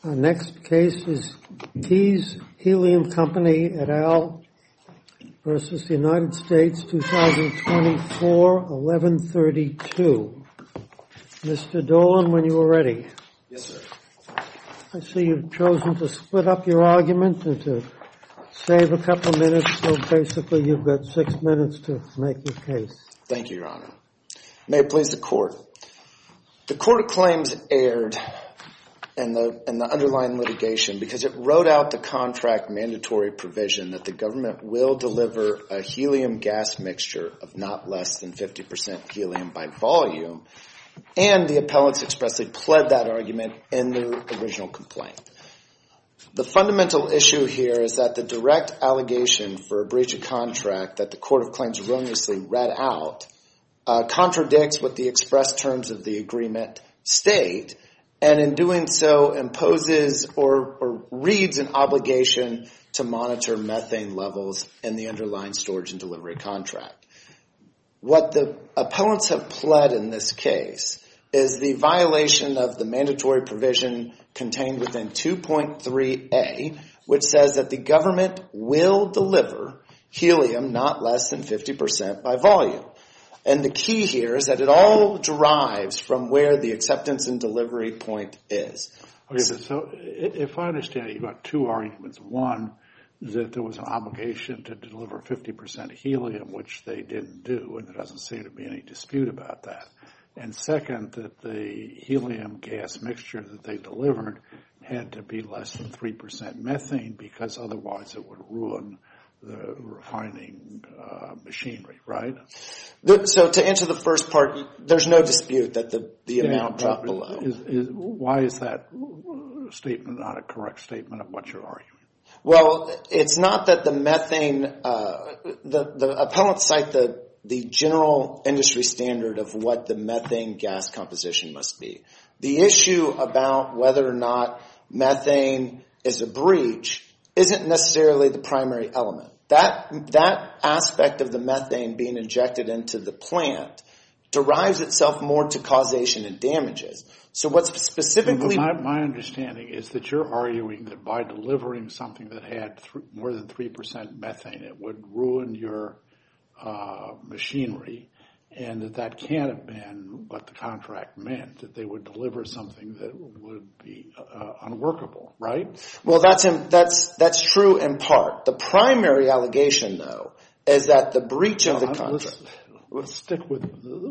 Our next case is Keyes Helium Company et al. Versus the United States, 2024, 1132. Mr. Dolan, when you are ready. Yes, sir. I see you've chosen to split up your argument and to save a couple of minutes, so basically you've got 6 minutes to make your case. Thank you, Your Honor. May it please the Court. The Court of Claims erred in the underlying litigation because it wrote out the contract mandatory provision that the government will deliver a helium gas mixture of not less than 50% helium by volume, and the appellants expressly pled that argument in their original complaint. The fundamental issue here is that the direct allegation for a breach of contract that the Court of Claims erroneously read out contradicts what the express terms of the agreement state, and in doing so imposes or reads an obligation to monitor methane levels in the underlying storage and delivery contract. What the appellants have pled in this case is the violation of the mandatory provision contained within 2.3a, which says that the government will deliver helium not less than 50% by volume. And the key here is that it all derives from where the acceptance and delivery point is. Okay, so if I understand it, you've got two arguments. One, that there was an obligation to deliver 50% helium, which they didn't do, and there doesn't seem to be any dispute about that. And second, that the helium gas mixture that they delivered had to be less than 3% methane because otherwise it would ruin the refining machinery, right? So to answer the first part, there's no dispute that the amount dropped below. Why is that statement not a correct statement of what you're arguing? Well, it's not that the methane, the appellants cite the general industry standard of what the methane gas composition must be. The issue about whether or not methane is a breach isn't necessarily the primary element. That aspect of the methane being injected into the plant derives itself more to causation and damages. So what's specifically... My understanding is that you're arguing that by delivering something that had more than 3% methane, it would ruin your machinery, and that can't have been what the contract meant, that they would deliver something that would be unworkable, right? Well, that's true in part. The primary allegation, though, is that the breach of the contract... Let's stick with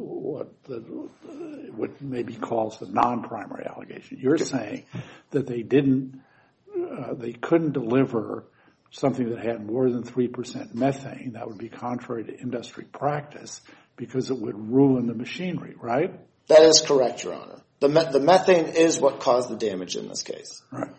what maybe calls the non-primary allegation. You're saying that they couldn't deliver something that had more than 3% methane. That would be contrary to industry practice because it would ruin the machinery, right? That is correct, Your Honor. The methane is what caused the damage in this case. Right.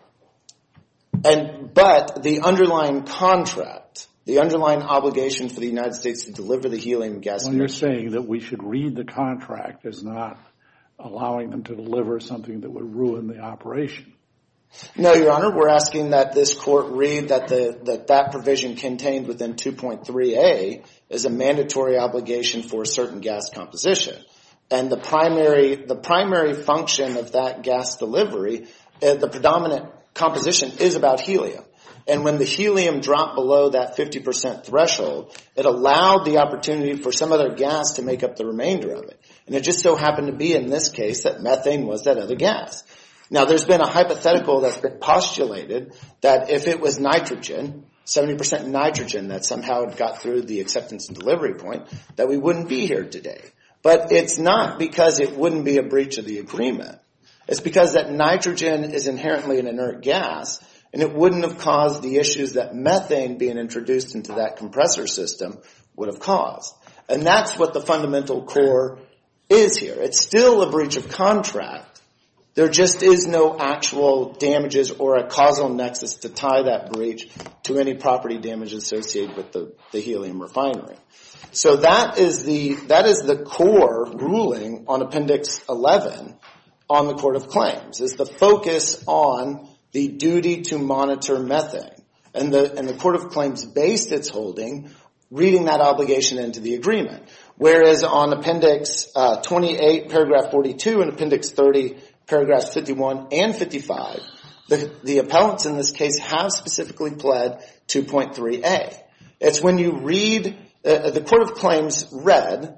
But the underlying contract, the underlying obligation for the United States to deliver the helium gas... Well, you're saying that we should read the contract as not allowing them to deliver something that would ruin the operation. No, Your Honor. We're asking that this court read that provision contained within 2.3a is a mandatory obligation for a certain gas composition. And the primary function of that gas delivery, the predominant composition is about helium. And when the helium dropped below that 50% threshold, it allowed the opportunity for some other gas to make up the remainder of it. And it just so happened to be in this case that methane was that other gas. Now, there's been a hypothetical that's been postulated that if it was nitrogen, 70% nitrogen that somehow got through the acceptance and delivery point, that we wouldn't be here today. But it's not because it wouldn't be a breach of the agreement. It's because that nitrogen is inherently an inert gas, and it wouldn't have caused the issues that methane being introduced into that compressor system would have caused. And that's what the fundamental core is here. It's still a breach of contract. There just is no actual damages or a causal nexus to tie that breach to any property damage associated with the helium refinery. So that is the core ruling on Appendix 11 on the Court of Claims, is the focus on the duty to monitor methane. And the Court of Claims based its holding reading that obligation into the agreement. Whereas on Appendix 28, Paragraph 42, and Appendix 30, Paragraphs 51 and 55, The appellants in this case have specifically pled 2.3a. It's when you read, the Court of Claims read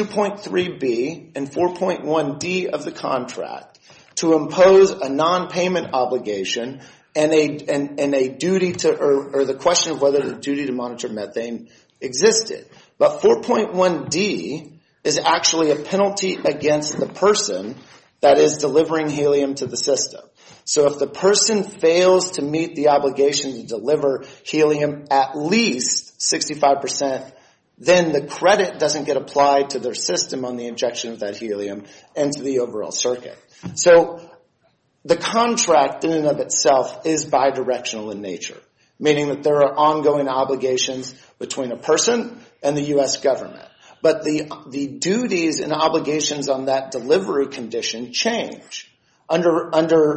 2.3b and 4.1d of the contract to impose a non-payment obligation and a duty to, or the question of whether the duty to monitor methane existed. But 4.1d is actually a penalty against the person that is delivering helium to the system. So if the person fails to meet the obligation to deliver helium at least 65%, then the credit doesn't get applied to their system on the injection of that helium and to the overall circuit. So the contract in and of itself is bidirectional in nature, meaning that there are ongoing obligations between a person and the U.S. government. But the duties and obligations on that delivery condition change. Under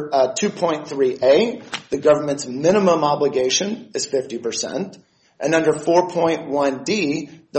2.3a, the government's minimum obligation is 50%, and under 4.1d, the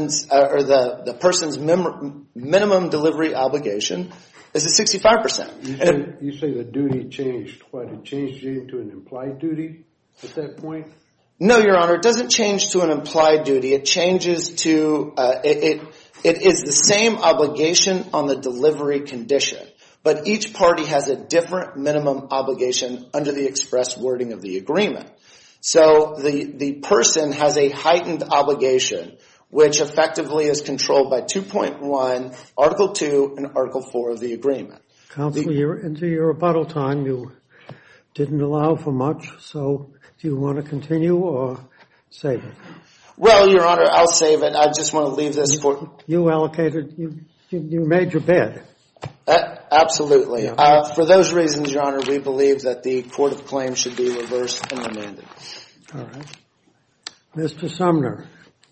person's minimum delivery obligation is a 65%. You say the duty changed. What, it changed into an implied duty at that point? No, Your Honor, it doesn't change to an implied duty. It changes to, it is the same obligation on the delivery condition, but each party has a different minimum obligation under the express wording of the agreement. So the person has a heightened obligation, which effectively is controlled by 2.1, Article 2, and Article 4 of the agreement. Counsel, you're into your rebuttal time. You didn't allow for much, so do you want to continue or save it? Well, Your Honor, I'll save it. I just want to leave this for... You allocated, you made your bed. Absolutely. Yeah. For those reasons, Your Honor, we believe that the Court of Claims should be reversed and remanded. All right. Mr. Sumner,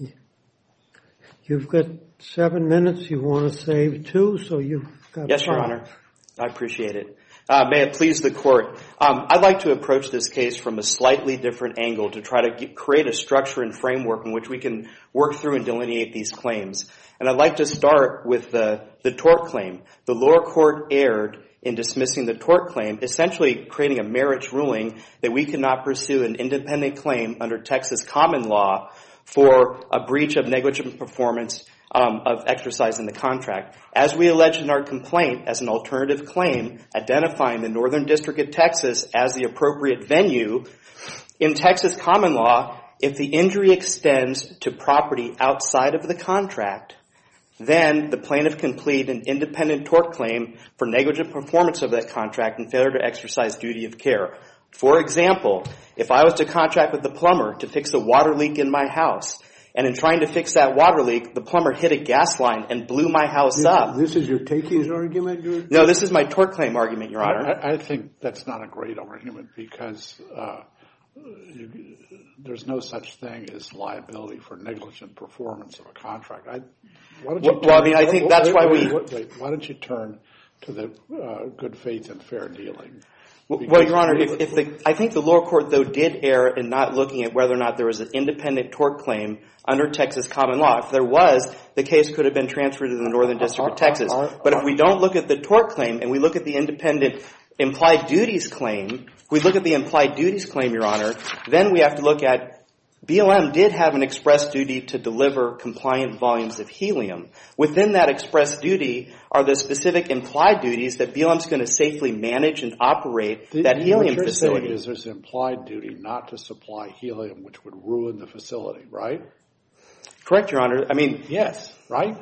you've got 7 minutes. You want to save 2, so you've got 5. Yes, Your Honor. I appreciate it. May it please the Court. I'd like to approach this case from a slightly different angle to try to create a structure and framework in which we can work through and delineate these claims. And I'd like to start with the tort claim. The lower court erred in dismissing the tort claim, essentially creating a merits ruling that we cannot pursue an independent claim under Texas common law for a breach of negligent performance of exercising the contract. As we alleged in our complaint as an alternative claim, identifying the Northern District of Texas as the appropriate venue, in Texas common law, if the injury extends to property outside of the contract, then the plaintiff can plead an independent tort claim for negligent performance of that contract and failure to exercise duty of care. For example, if I was to contract with the plumber to fix a water leak in my house, and in trying to fix that water leak, the plumber hit a gas line and blew my house up. This is your takings argument? No, this is my tort claim argument, Your Honor. I think that's not a great argument because there's no such thing as liability for negligent performance of a contract. I think that's why we... Why don't you turn to the good faith and fair dealing? Well, Your Honor, I think the lower court, though, did err in not looking at whether or not there was an independent tort claim under Texas common law. If there was, the case could have been transferred to the Northern District of Texas. But if we don't look at the tort claim and we look at the independent implied duties claim, Your Honor, then we have to look at BLM did have an express duty to deliver compliant volumes of helium. Within that express duty are the specific implied duties that BLM's going to safely manage and operate that helium facility. What you're saying is there's an implied duty not to supply helium, which would ruin the facility, right? Correct, Your Honor. Yes, right?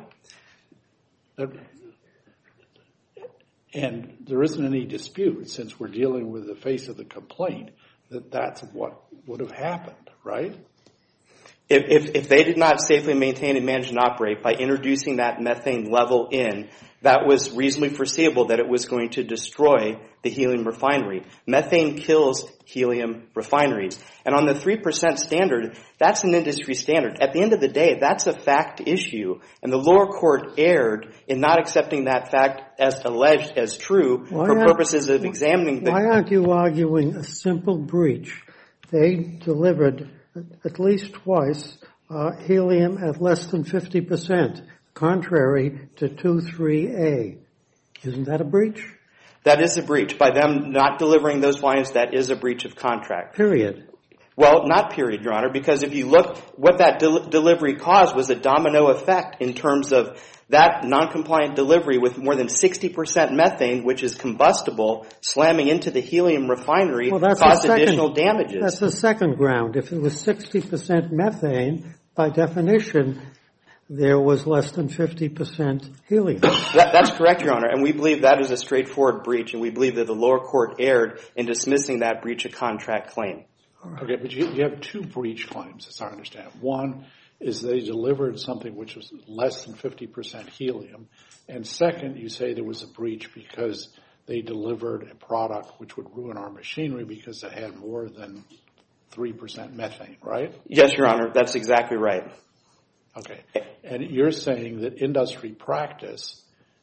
And there isn't any dispute, since we're dealing with the face of the complaint, that that's what would have happened, right? If they did not safely maintain and manage and operate by introducing that methane level in, that was reasonably foreseeable that it was going to destroy the helium refinery. Methane kills helium refineries. And on the 3% standard, that's an industry standard. At the end of the day, that's a fact issue. And the lower court erred in not accepting that fact as alleged as true for purposes of examining the... Why aren't you arguing a simple breach? They delivered at least twice helium at less than 50%, contrary to 2.3a. Isn't that a breach? That is a breach. By them not delivering those volumes, that is a breach of contract. Period. Well, not period, Your Honor, because if you look, what that delivery caused was a domino effect in terms of that non-compliant delivery with more than 60% methane, which is combustible, slamming into the helium refinery, caused additional damages. That's the second ground. If it was 60% methane, by definition, there was less than 50% helium. That's correct, Your Honor, and we believe that is a straightforward breach, and we believe that the lower court erred in dismissing that breach of contract claim. Okay, but you have two breach claims, as I understand. One is they delivered something which was less than 50% helium, and second, you say there was a breach because they delivered a product which would ruin our machinery because it had more than 3% methane, right? Yes, Your Honor, that's exactly right. Okay, and you're saying that industry practice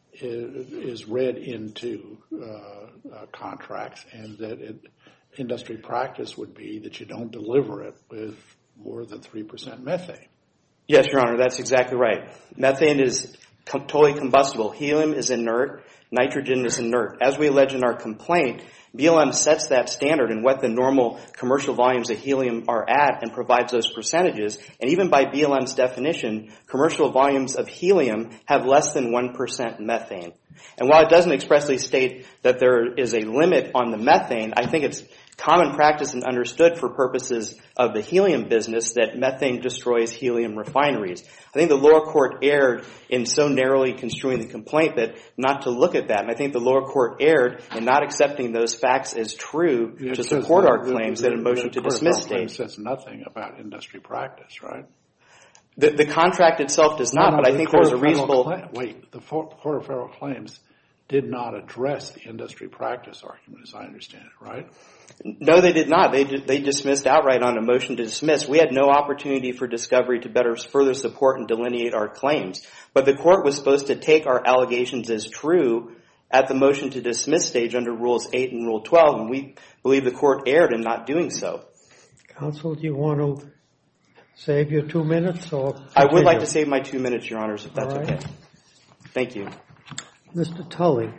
is read into contracts, and that industry practice would be that you don't deliver it with more than 3% methane. Yes, Your Honor, that's exactly right. Methane is totally combustible. Helium is inert. Nitrogen is inert. As we allege in our complaint, BLM sets that standard and what the normal commercial volumes of helium are at and provides those percentages. And even by BLM's definition, commercial volumes of helium have less than 1% methane. And while it doesn't expressly state that there is a limit on the methane, I think it's common practice and understood for purposes of the helium business that methane destroys helium refineries. I think the lower court erred in so narrowly construing the complaint that not to look at that. And I think the lower court erred in not accepting those facts as true to support our claims at a motion to dismiss stage. It says nothing about industry practice, right? The contract itself does not, but I think there's a reasonable... Wait, the Court of Federal Claims did not address the industry practice argument, as I understand it, right? No, they did not. They dismissed outright on a motion to dismiss. We had no opportunity for discovery to better further support and delineate our claims. But the court was supposed to take our allegations as true at the motion to dismiss stage under Rules 8 and Rule 12, and we believe the court erred in not doing so. Counsel, do you want to save your 2 minutes? Or I would like to save my 2 minutes, Your Honors, if that's okay. Thank you. Mr. Tully.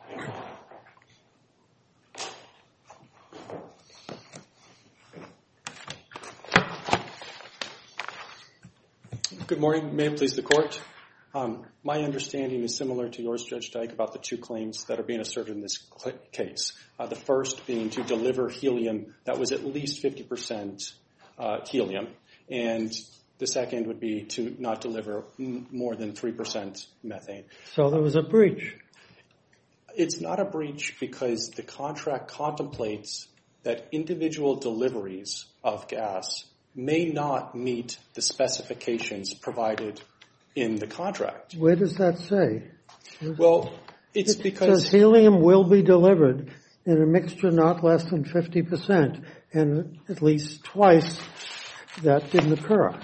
Good morning. May it please the Court. My understanding is similar to yours, Judge Dyke, about the two claims that are being asserted in this case. The first being to deliver helium that was at least 50% helium, and the second would be to not deliver more than 3% methane. So there was a breach. It's not a breach because the contract contemplates that individual deliveries of gas may not meet the specifications provided in the contract. Where does that say? Well, it's because... It says helium will be delivered in a mixture not less than 50%, and at least twice that didn't occur.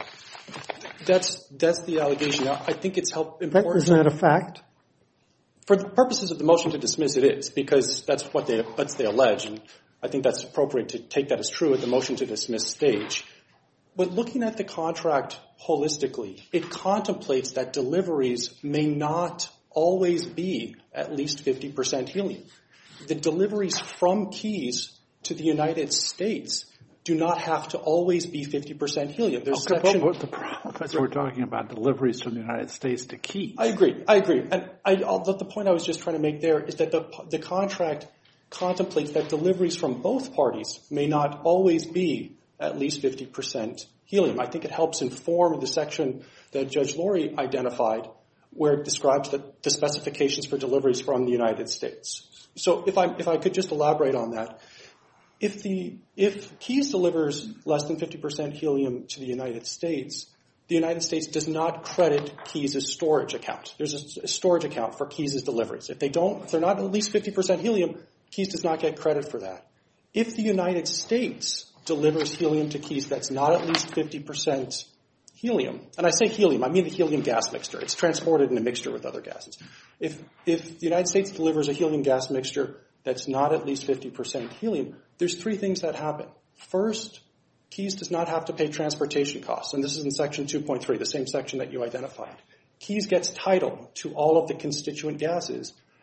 That's the allegation. Now, I think it's important... Isn't that a fact? For the purposes of the motion to dismiss, it is, because that's what they allege, and I think that's appropriate to take that as true at the motion to dismiss stage. But looking at the contract holistically, it contemplates that deliveries may not always be at least 50% helium. The deliveries from Keys to the United States do not have to always be 50% helium. There's the problem is we're talking about deliveries from the United States to Keys. I agree. And the point I was just trying to make there is that the contract contemplates that deliveries from both parties may not always be at least 50% helium. I think it helps inform the section that Judge Lori identified where it describes the specifications for deliveries from the United States. So if I could just elaborate on that. If Keys delivers less than 50% helium to the United States does not credit Keys' storage account. There's a storage account for Keys' deliveries. If they're not at least 50% helium, Keys does not get credit for that. If the United States delivers helium to Keys that's not at least 50% helium, and I say helium, I mean the helium gas mixture. It's transported in a mixture with other gases. If the United States delivers a helium gas mixture that's not at least 50% helium, there's three things that happen. First, Keys does not have to pay transportation costs, and this is in Section 2.3, the same section that you identified. Keys gets title to all of the constituent gases,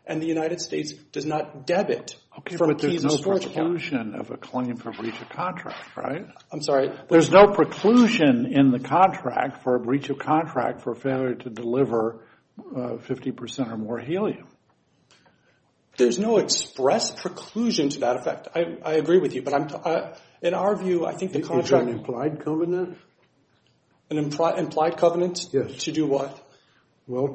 and the United States does not debit Okay, from but there's Keys' no storage account. preclusion of a claim for breach of contract, right? I'm sorry. There's no preclusion in the contract for a breach of contract for failure to deliver 50% or more helium. There's no express preclusion to that effect. I agree with you, but in our view, I think the contract... Is there an implied covenant? An implied covenant? Yes. To do what? Well,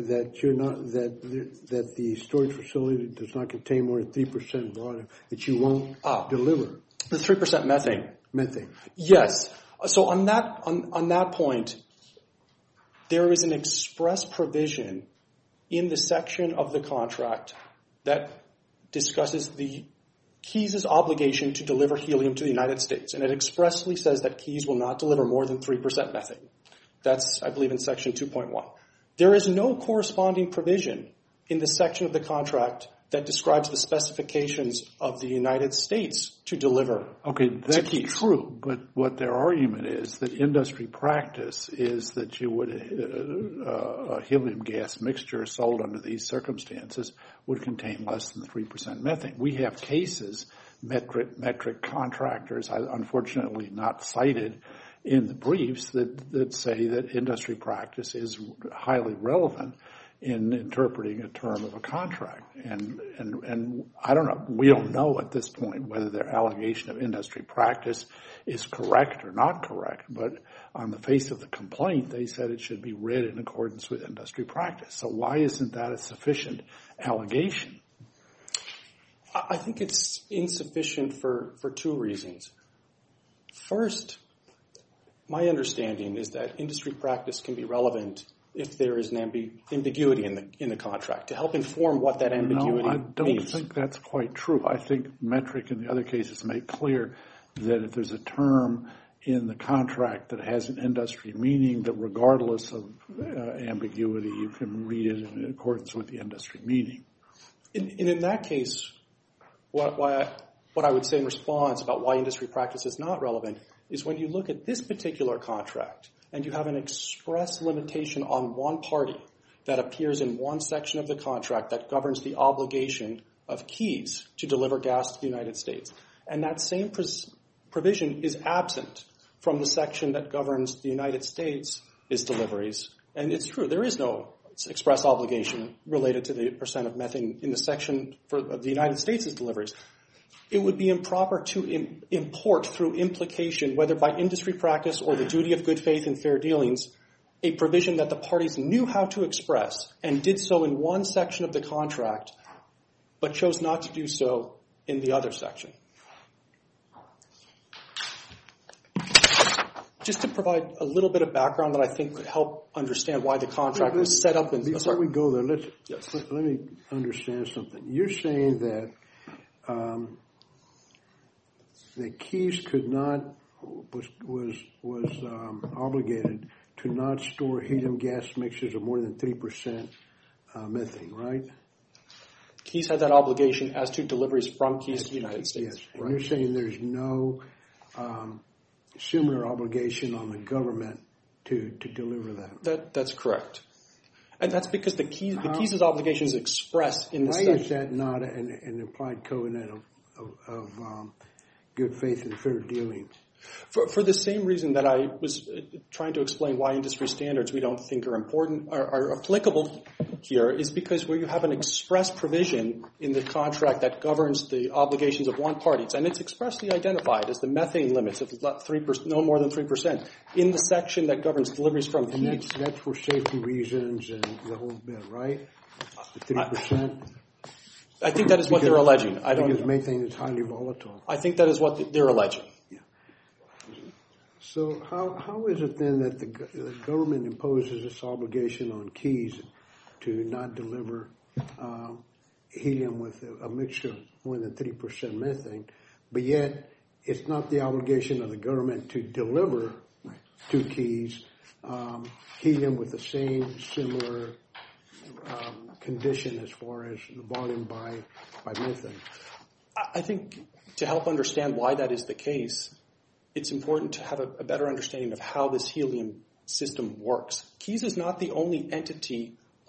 that the storage facility does not contain more than 3% volume, that you won't deliver. The 3% methane. Methane. Yes. So on that point, there is an express provision in the section of the contract that discusses the Keys' obligation to deliver helium to the United States, and it expressly says that Keys will not deliver more than 3% methane. That's, I believe, in section 2.1. There is no corresponding provision in the section of the contract that describes the specifications of the United States to deliver. Okay, that's true, but what their argument is that industry practice is that you would a helium gas mixture sold under these circumstances would contain less than 3% methane. We have cases, metric contractors, unfortunately not cited in the briefs, that say that industry practice is highly relevant in interpreting a term of a contract. And I don't know, we don't know at this point whether their allegation of industry practice is correct or not correct, but on the face of the complaint, they said it should be read in accordance with industry practice. So why isn't that a sufficient allegation? I think it's insufficient for two reasons. First, my understanding is that industry practice can be relevant if there is an ambiguity in the contract to help inform what that ambiguity means. No, I don't think that's quite true. I think Metric and the other cases make clear that if there's a term in the contract that has an industry meaning, that regardless of ambiguity, you can read it in accordance with the industry meaning. In that case, what I would say in response about why industry practice is not relevant is when you look at this particular contract and you have an express limitation on one party that appears in one section of the contract that governs the obligation of Keys to deliver gas to the United States. And that same provision is absent from the section that governs the United States' deliveries. And it's true, there is no express obligation related to the percent of methane in the section for the United States' deliveries. It would be improper to import through implication, whether by industry practice or the duty of good faith and fair dealings, a provision that the parties knew how to express and did so in one section of the contract, but chose not to do so in the other section. Just to provide a little bit of background that I think could help understand why the contract was set up. Before we go there, let me understand something. You're saying that the Keys could not was obligated to not store helium gas mixtures of more than 3% methane, right? Keys had that obligation as to deliveries from Keys to the United States. Yes, and you're saying there's no similar obligation on the government to deliver that. That's correct. And that's because the Keys' obligation is expressed in the section. Why is that not an implied covenant of good faith and fair dealing? For the same reason that I was trying to explain why industry standards we don't think are important, are applicable here, is because where you have an express provision in the contract that governs the obligations of one party, and it's expressly identified as the methane limits of 3%, no more than 3%, in the section that governs deliveries from Keys. And that's for safety reasons and the whole bit, right? The 3%? I think that is what they're alleging. Because methane is highly volatile. I think that is what they're alleging. So how is it then that the government imposes this obligation on Keys to not deliver helium with a mixture of more than 3% methane, but yet it's not the obligation of the government to deliver to Keys helium with the same similar condition as far as the volume by methane? I think to help understand why that is the case, it's important to have a better understanding of how this helium system works. Keys is not the only entity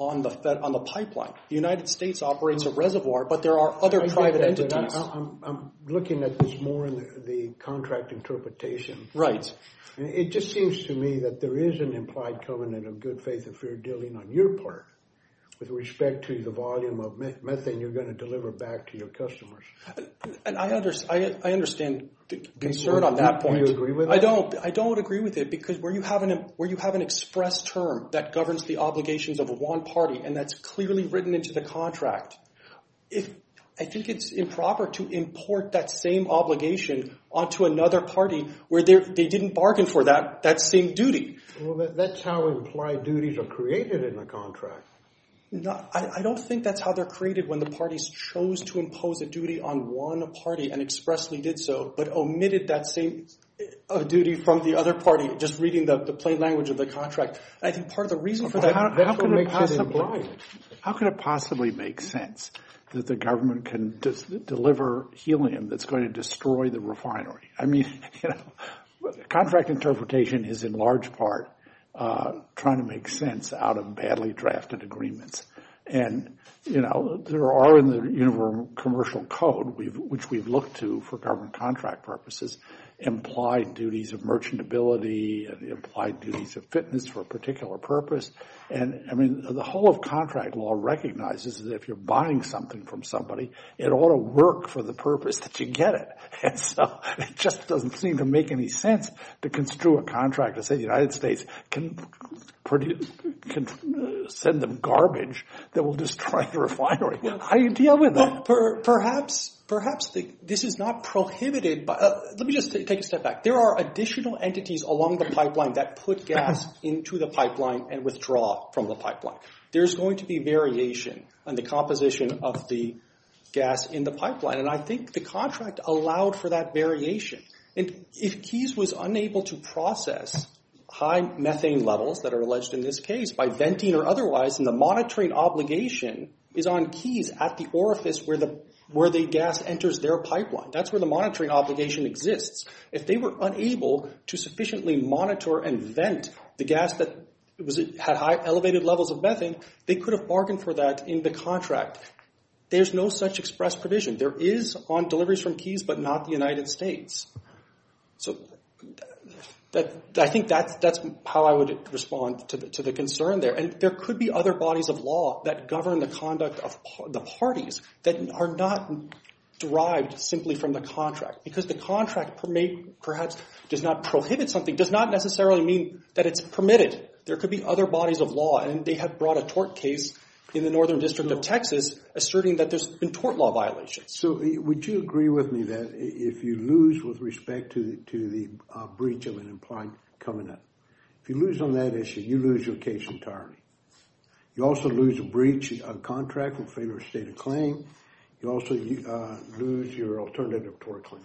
on the pipeline. The United States operates a reservoir, but there are other private entities. I'm looking at this more in the contract interpretation. Right. And it just seems to me that there is an implied covenant of good faith and fair dealing on your part with respect to the volume of methane you're going to deliver back to your customers. And I understand the concern on that point. Do you agree with that? I don't agree with it, because where you have an express term that governs the obligations of one party and that's clearly written into the contract, I think it's improper to import that same obligation onto another party where they didn't bargain for that same duty. Well, that's how implied duties are created in a contract. No, I don't think that's how they're created when the parties chose to impose a duty on one party and expressly did so, but omitted that same duty from the other party, just reading the plain language of the contract. And I think part of the reason for that... That's what makes it implied. How could it possibly make sense that the government can deliver helium that's going to destroy the refinery? I mean, contract interpretation is in large part trying to make sense out of badly drafted agreements. And, there are in the Uniform Commercial Code, which we've looked to for government contract purposes, implied duties of merchantability and implied duties of fitness for a particular purpose. And, the whole of contract law recognizes that if you're buying something from somebody, it ought to work for the purpose that you get it. And so it just doesn't seem to make any sense to construe a contract to say the United States can send them garbage that will destroy the refinery. How do you deal with that? Well, perhaps this is not prohibited by... let me just take a step back. There are additional entities along the pipeline that put gas into the pipeline and withdraw from the pipeline. There's going to be variation on the composition of the gas in the pipeline, and I think the contract allowed for that variation. And if Keys was unable to process high methane levels that are alleged in this case by venting or otherwise, and the monitoring obligation is on Keys at the orifice where the gas enters their pipeline. That's where the monitoring obligation exists. If they were unable to sufficiently monitor and vent the gas that had high elevated levels of methane, they could have bargained for that in the contract. There's no such express provision. There is on deliveries from Keys, but not the United States. So I think that's how I would respond to the concern there. And there could be other bodies of law that govern the conduct of the parties that are not derived simply from the contract. Because the contract perhaps does not prohibit something, does not necessarily mean that it's permitted. There could be other bodies of law, and they have brought a tort case in the Northern District of Texas asserting that there's been tort law violations. So would you agree with me that if you lose with respect to the breach of an implied covenant, if you lose on that issue, you lose your case entirely? You also lose a breach of contract for failure to state a claim. You also lose your alternative tort claim.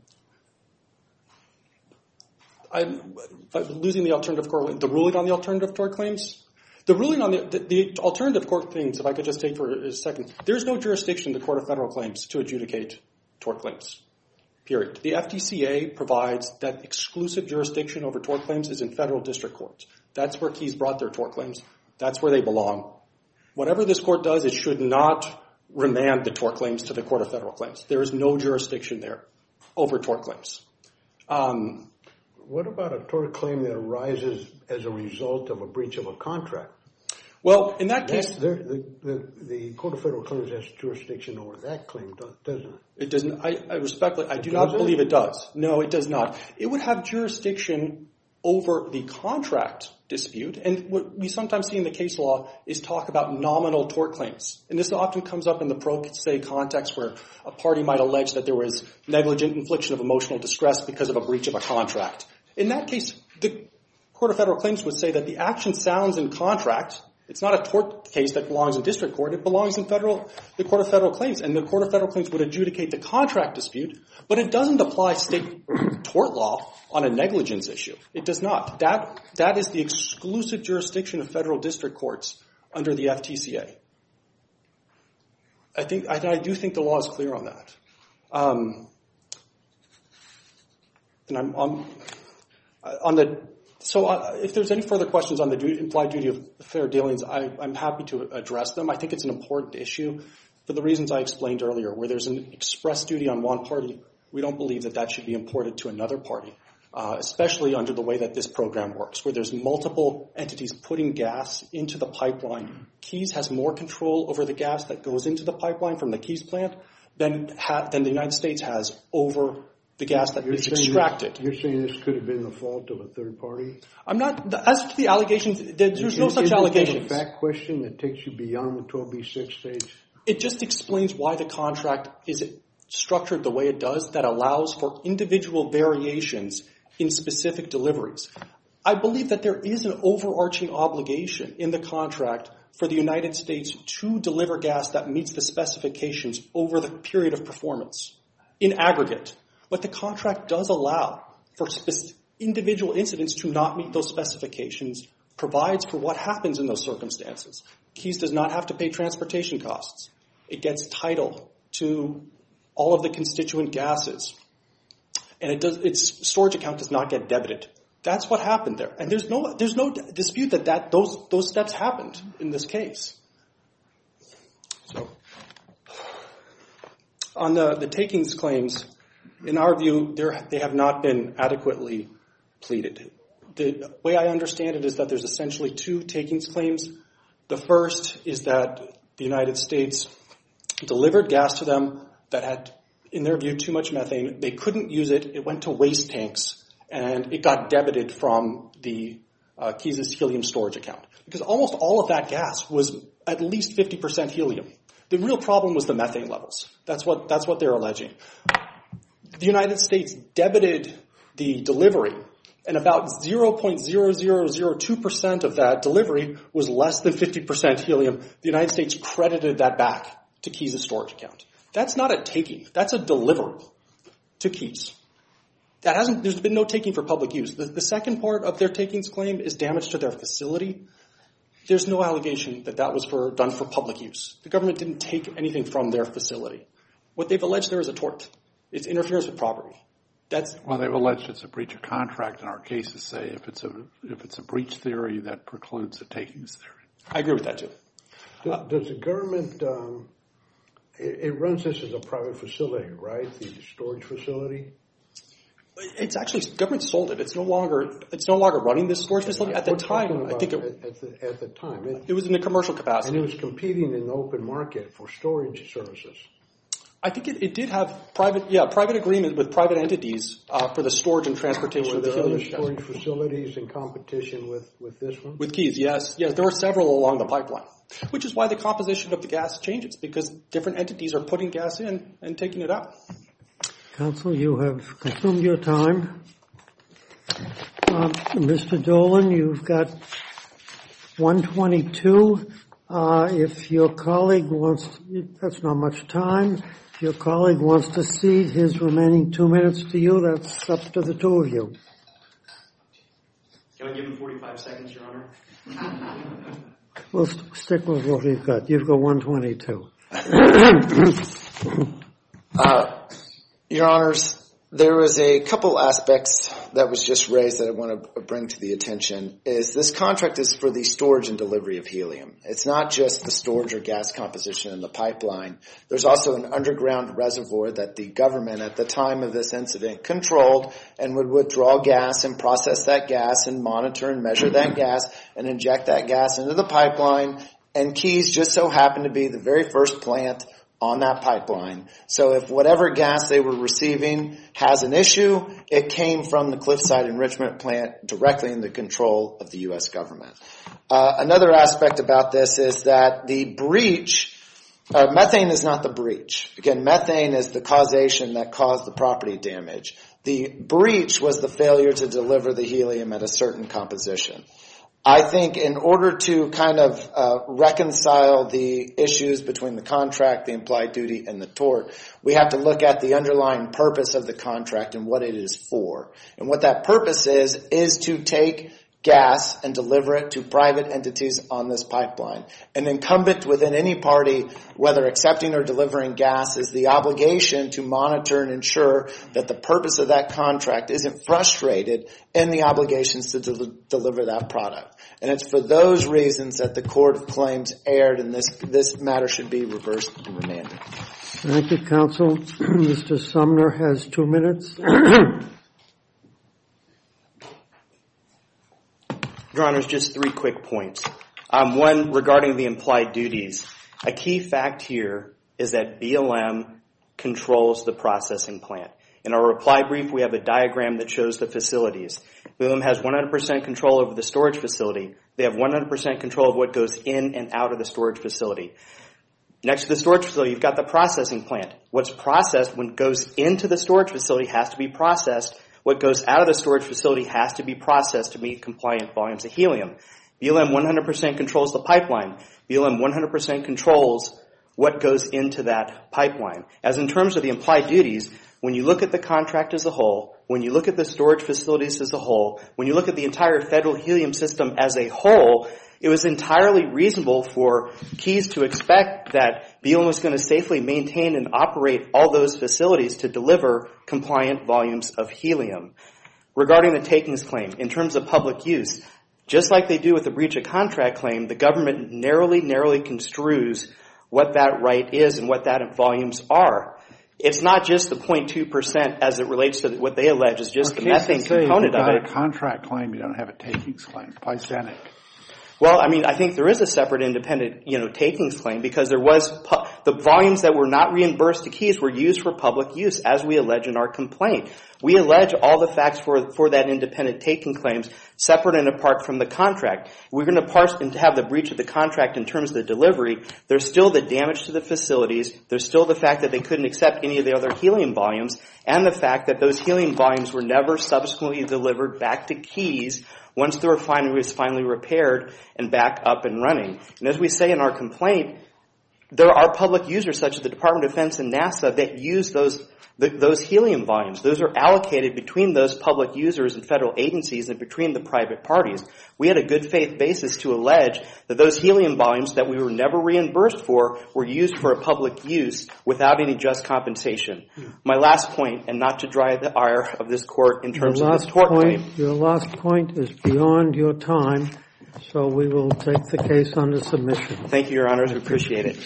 Losing the alternative court, the ruling on the alternative tort claims? The ruling on the alternative court claims, if I could just take for a second, there's no jurisdiction in the Court of Federal Claims to adjudicate tort claims, period. The FTCA provides that exclusive jurisdiction over tort claims is in federal district courts. That's where Keys brought their tort claims. That's where they belong. Whatever this court does, it should not remand the tort claims to the Court of Federal Claims. There is no jurisdiction there over tort claims. What about a tort claim that arises as a result of a breach of a contract? Well, in that case... The Court of Federal Claims has jurisdiction over that claim, doesn't it? It doesn't. I respectfully, I do not believe it does. No, it does not. It would have jurisdiction over the contract dispute, and what we sometimes see in the case law is talk about nominal tort claims. And this often comes up in the pro se context where a party might allege that there was negligent infliction of emotional distress because of a breach of a contract. In that case, the Court of Federal Claims would say that the action sounds in contract. It's not a tort case that belongs in district court. It belongs in the Court of Federal Claims. And the Court of Federal Claims would adjudicate the contract dispute, but it doesn't apply state tort law on a negligence issue. It does not. That is the exclusive jurisdiction of federal district courts under the FTCA. I do think the law is clear on that. And I'm on the if there's any further questions on the implied duty of fair dealings, I'm happy to address them. I think it's an important issue for the reasons I explained earlier. Where there's an express duty on one party, we don't believe that should be imported to another party, especially under the way that this program works, where there's multiple entities putting gas into the pipeline. Keys has more control over the gas that goes into the pipeline from the Keys plant than the United States has over the gas that is extracted. You're saying this could have been the fault of a third party? I'm not. As to the allegations, there's no such allegations. Is that a fact question that takes you beyond the 12b6 stage? It just explains why the contract is structured the way it does, that allows for individual variations in specific deliveries. I believe that there is an overarching obligation in the contract for the United States to deliver gas that meets the specifications over the period of performance in aggregate. But the contract does allow for individual incidents to not meet those specifications, provides for what happens in those circumstances. Keys does not have to pay transportation costs. It gets title to all of the constituent gases. And its storage account does not get debited. That's what happened there. And there's no dispute that those steps happened in this case. So, on the takings claims, in our view, they have not been adequately pleaded. The way I understand it is that there's essentially two takings claims. The first is that the United States delivered gas to them that had, in their view, too much methane. They couldn't use it. It went to waste tanks, and it got debited from the Keys' helium storage account. Because almost all of that gas was at least 50% helium. The real problem was the methane levels. That's what they're alleging. The United States debited the delivery, and about 0.0002% of that delivery was less than 50% helium. The United States credited that back to Keys' storage account. That's not a taking. That's a delivery to Keys. There's been no taking for public use. The second part of their takings claim is damage to their facility. There's no allegation that was done for public use. The government didn't take anything from their facility. What they've alleged there is a tort. It's interference with property. Well, they've alleged it's a breach of contract, and our cases say if it's a breach theory, that precludes a takings theory. I agree with that too. Does the government? It runs this as a private facility, right? The storage facility. It's actually government sold it. It's no longer running this storage facility. At the time, I think at the time it was in a commercial capacity, and it was competing in the open market for storage services. I think it did have private agreement with private entities for the storage and transportation of the helium. Were there other storage facilities in competition with this one? With Keys, yes. There were several along the pipeline, which is why the composition of the gas changes, because different entities are putting gas in and taking it out. Counsel, you have consumed your time. Mr. Dolan, you've got 1:22. If your colleague that's not much time. If your colleague wants to cede his remaining 2 minutes to you, that's up to the two of you. Can I give him 45 seconds, Your Honor? We'll stick with what we've got. You've got 1:22. Your Honors, there was a couple aspects that was just raised that I want to bring to the attention. Is this contract is for the storage and delivery of helium. It's not just the storage or gas composition in the pipeline. There's also an underground reservoir that the government at the time of this incident controlled and would withdraw gas and process that gas and monitor and measure that gas and inject that gas into the pipeline. And Keys just so happened to be the very first plant on that pipeline. So if whatever gas they were receiving has an issue, it came from the Cliffside Enrichment Plant directly in the control of the U.S. government. Another aspect about this is that the breach, methane is not the breach. Again, methane is the causation that caused the property damage. The breach was the failure to deliver the helium at a certain composition. I think in order to kind of reconcile the issues between the contract, the implied duty, and the tort, we have to look at the underlying purpose of the contract and what it is for. And what that purpose is to take gas and deliver it to private entities on this pipeline. An incumbent within any party, whether accepting or delivering gas, is the obligation to monitor and ensure that the purpose of that contract isn't frustrated in the obligations to deliver that product. And it's for those reasons that the Court of Claims erred, and this matter should be reversed and remanded. Thank you, counsel. Mr. Sumner has 2 minutes. Your Honors, just 3 quick points. One, regarding the implied duties. A key fact here is that BLM controls the processing plant. In our reply brief, we have a diagram that shows the facilities. BLM has 100% control over the storage facility. They have 100% control of what goes in and out of the storage facility. Next to the storage facility, you've got the processing plant. What's processed when it goes into the storage facility has to be processed. What goes out of the storage facility has to be processed to meet compliant volumes of helium. BLM 100% controls the pipeline. BLM 100% controls what goes into that pipeline. As in terms of the implied duties, when you look at the contract as a whole, when you look at the storage facilities as a whole, when you look at the entire federal helium system as a whole, it was entirely reasonable for Keys to expect that BLM was going to safely maintain and operate all those facilities to deliver compliant volumes of helium. Regarding the takings claim, in terms of public use, just like they do with the breach of contract claim, the government narrowly construes what that right is and what that volumes are. It's not just the 0.2% as it relates to what they allege is just the methane component of it. If you've got a contract claim, you don't have a takings claim. Pysenic. Well, I mean, I think there is a separate independent, takings claim because there was the volumes that were not reimbursed to Keys were used for public use, as we allege in our complaint. We allege all the facts for that independent taking claims separate and apart from the contract. We're going to parse and have the breach of the contract in terms of the delivery. There's still the damage to the facilities. There's still the fact that they couldn't accept any of the other helium volumes, and the fact that those helium volumes were never subsequently delivered back to Keys once the refinery was finally repaired and back up and running. And as we say in our complaint, there are public users such as the Department of Defense and NASA that use those helium volumes. Those are allocated between those public users and federal agencies and between the private parties. We had a good faith basis to allege that those helium volumes that we were never reimbursed for were used for a public use without any just compensation. My last point, and not to dry the ire of this court in terms of this tort claim. Your last point is beyond your time, so we will take the case under submission. Thank you, Your Honors. We appreciate it.